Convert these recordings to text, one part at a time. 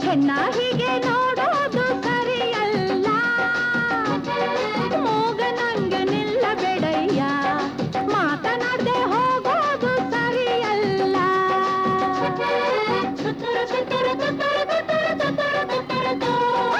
ಹೆಣ್ಣ ಹೀಗೆ ನೋಡೋದು ಸರಿಯಲ್ಲ. ಮೂಗನಂಗೆ ನಿಲ್ಲಬೇಡಯ್ಯ, ಮಾತನಾಡದೆ ಹೋಗೋದು ಸರಿಯಲ್ಲ. ತುತ್ತೂರು ತುತ್ತೂರು ತುತ್ತೂರು ತುತ್ತೂರು ತುತ್ತೂರು ತುತ್ತೂರು ತೂ.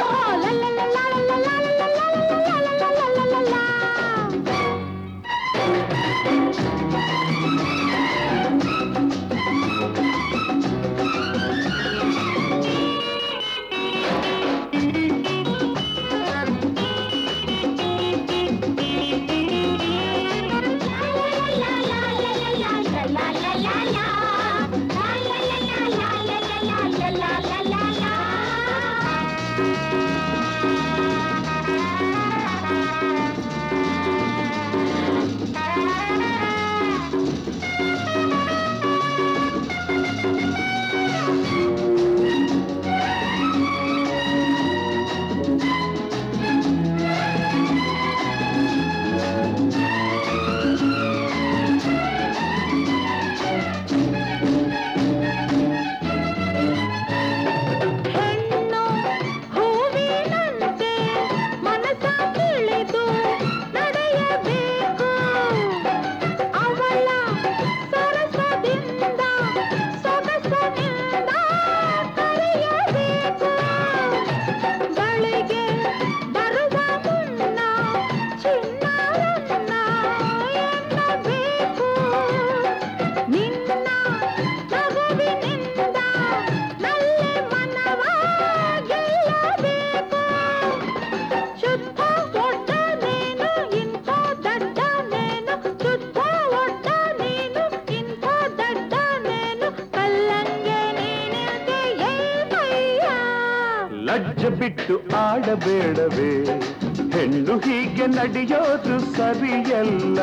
ಲಜ್ಜೆ ಬಿಟ್ಟು ಆಡಬೇಡವೇ, ಹೆಣ್ಣು ಹೀಗೆ ನಡೆಯೋದು ಸರಿಯಲ್ಲ.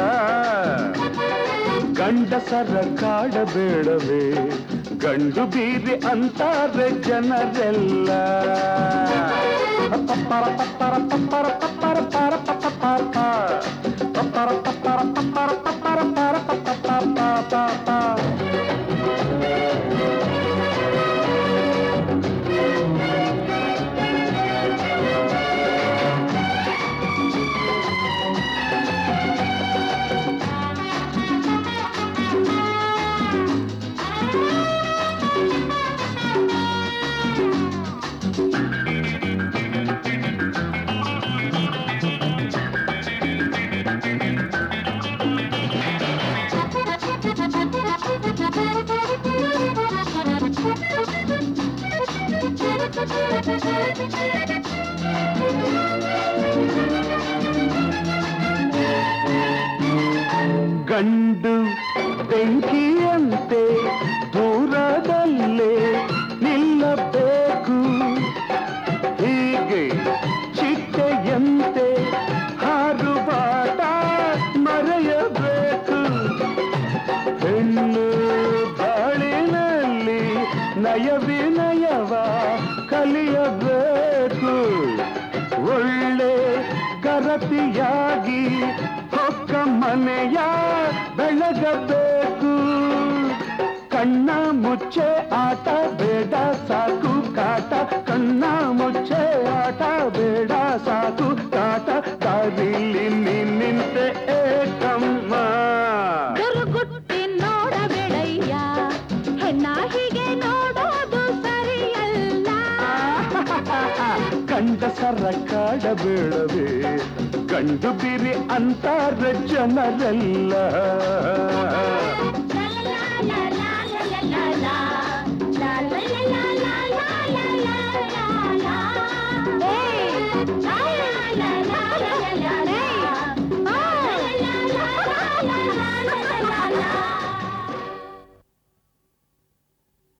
ಗಂಡಸರ ಕಾಡಬೇಡವೇ, ಗಂಡು ಬೀರಿ ಅಂತಾರೆ ಜನರೆಲ್ಲ. ಪಪ್ಪರ ಪಪ್ಪರ ಪಪ್ಪರ ಪಪ್ಪರ ಪಾರ ಪಪ್ಪ ಪಾಪ ಪಪ್ಪರ ಪಪ್ಪರ ಪಪ್ಪರ ಪಪ್ಪರ ಪಾರ ಪಪ್ಪ ಪಾಪ. ಗಂಡು ಬೆಂಕಿಯಂತೆ ದೂರದಲ್ಲೇ ನಿಲ್ಲಬೇಕು, ಹೀಗೆ ಚಿಟ್ಟೆಯಂತೆ ಹಾರುವಾಟ ಮರೆಯಬೇಕು. ಹೆಣ್ಣು ಬಾಳಿನಲ್ಲಿ ನಯವಿನಯವ ಕಲಿಯಬೇಕು, ಒಳ್ಳೆ ಗರತಿಯಾಗಿ ಹೊಕ್ಕ ಮನೆಯ ಬೆಳಗಬೇಕು. ಕಣ್ಣ ಮುಚ್ಚೆ ಆಟ ಬೇಡ ಸಾಕು ಕಾಟ, ಕಣ್ಣ ಮುಚ್ಚೆ ಆಟ ಬೇಡ ಸಾಕು ಕಾಟ, ದಾರಿಲಿ ನಿಂತೆ ಏಕಮ್ಮ. ಗುರುಗುಟ್ಟಿ ನೋಡಬೇಡಯ್ಯ, ಹೆಣ್ಣ ಹೀಗೆ ನೋಡೋದು ಸರಿಯಲ್ಲ. ಗಂಡಸರ ಕಾಡಬೇಡವೇ, ಗಂಡು ಬಿರಿ ಅಂತಾರೆ ಜನರೆಲ್ಲ.